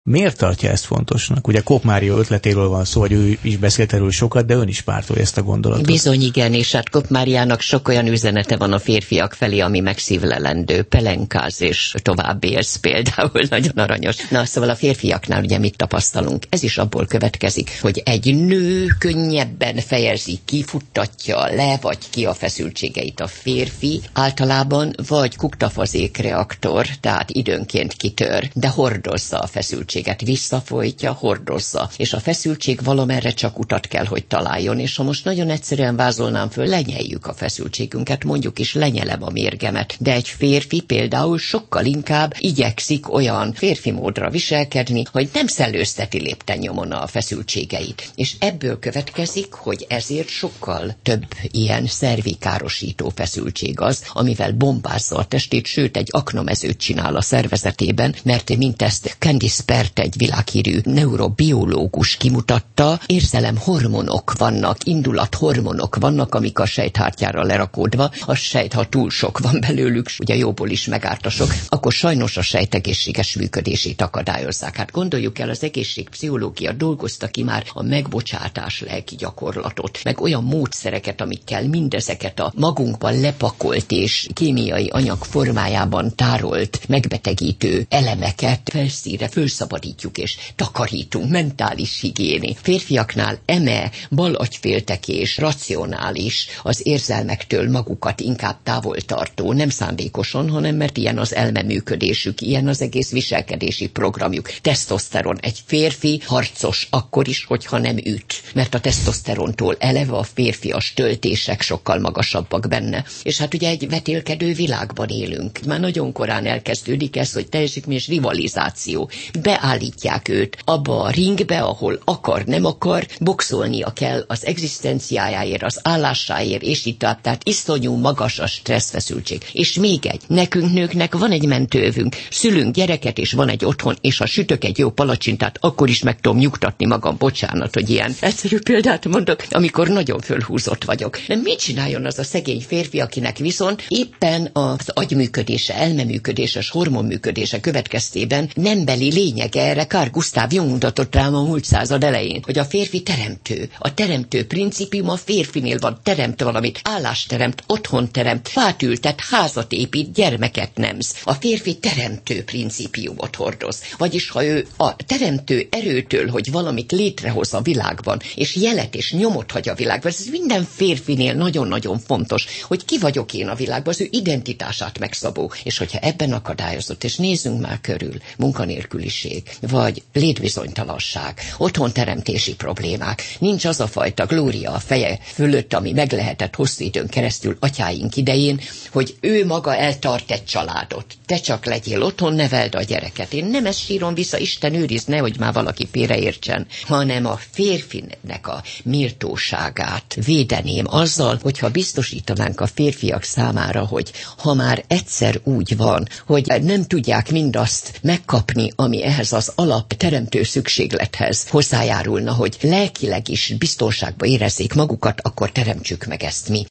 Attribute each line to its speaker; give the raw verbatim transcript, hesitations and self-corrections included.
Speaker 1: Miért tartja ezt fontosnak? Ugye Kopp Mária ötletéről van szó, hogy ő is beszélt erről sokat, de ön is pártolja ezt a gondolatot.
Speaker 2: Bizony igen, és hát Kopp Máriának sok olyan üzenete van a férfiak felé, ami megszívlelendő. Pelenkáz és tovább élsz például, nagyon aranyos. Na, szóval a férfiaknál ugye mit tapasztalunk? Ez is abból következik, hogy egy nő könnyebben fejezi ki, futtatja le, vagy ki a feszültségeit. A férfi általában vagy kuktafazék reaktor, tehát időnként kitör, de hordozza a feszültséget. Visszafolytja, hordozza. És a feszültség valamerre csak utat kell, hogy találjon. És ha most nagyon egyszerűen vázolnám föl, lenyeljük a feszültségünket, mondjuk is lenyelem a mérgemet. De egy férfi például sokkal inkább igyekszik olyan férfi módra viselkedni, hogy nem szellőzteti lépten nyomon a feszültségeit. És ebből következik, hogy ezért sokkal több ilyen szervikárosító feszültség az, amivel bombázza a testét, sőt egy aknamezőt csinál a szervezetében, mert mint ezt Candice Pert, egy világhírű neurobiológus kimutatta, érzelemhormonok vannak, indulathormonok vannak, amik a sejthártyára lerakódva, a sejt, ha túl sok van belőlük, ugye jóból is megárt a sok, akkor sajnos a sejt egészséges működését akadályozzák. Hát gondoljuk el, az egészségpszichológia dolgozta ki már a megbocsátás lelki gyakorlatot, meg olyan módszereket, amikkel mindezeket a magunkban lepakolt és kémiai anyag formájában tárolt, megbetegítő elemeket felszíre fölszabadítjuk és takarítunk, mentális higiéni. Férfiaknál eme, bal agyféltekés, racionális, az érzelmektől magukat inkább távol tartó, nem szándékosan, hanem mert ilyen az elmeműködésük, ilyen az egész viselkedési programjuk. Tesztoszteron. Egy férfi harcos akkor is, hogyha nem üt, mert a tesztoszterontól eleve a férfias töltések sokkal magasabbak benne. És hát ugye egy vetélkedő világban élünk. Már nagyon korán elkezdődik ez, hogy teljesítmény és rivalizáció. Beállítják őt abba a ringbe, ahol akar, nem akar, boxolnia kell az egzisztenciájáért, az állásáért, és itt tehát iszonyú magas a stresszfeszültség. És még egy, nekünk nőknek van egy mentőövünk, szülünk gyereket, és van egy otthon, és ha sütök egy jó palacsintát, akkor is meg tudom nyugtatni magam, bocsánat, hogy ilyen egyszerű példát mondok, amikor nagyon fölhúzott vagyok. De mit csináljon az a szegény férfi, akinek viszont éppen az agyműködése, elmeműködése, hormonműködése következtében nembeli lényege, erre Carl Gustav Jung mutatott rám a múlt század elején, hogy a férfi teremtő. A teremtő principium a férfinél van, teremt valamit, állást teremt, otthon teremt, fát ültet, házat épít, gyermeket nemz. A férfi teremtő principiumot hordoz. Vagyis ha ő a teremtő erőtől, hogy valamit létrehoz a világban, és jelet és nyomot hagy a világban, ez minden férfinél nagyon-nagyon fontos, hogy ki vagyok én a világban, az ő identitását megszabó. És hogyha ebben akadályozott, és nézzünk már körül, munkanélküliség, vagy létbizonytalanság, otthonteremtési problémák, nincs az a fajta glória a feje fölött, ami meg lehetett hosszú időn keresztül atyáink idején, hogy ő maga eltart egy családot. Te csak legyél otthon, neveld a gyereket. Én nem ezt sírom vissza, Isten őriz, nehogy már valaki félreértsen, hanem a férfinek a méltóságát védeném azzal, hogyha biztosítanánk a férfiak számára, hogy ha már egyszer úgy van, hogy nem tudják mindazt megkapni, ami ehhez az alap teremtő szükséglethez hozzájárulna, hogy lelkileg is biztonságban érezzék magukat, akkor teremtsük meg ezt mi.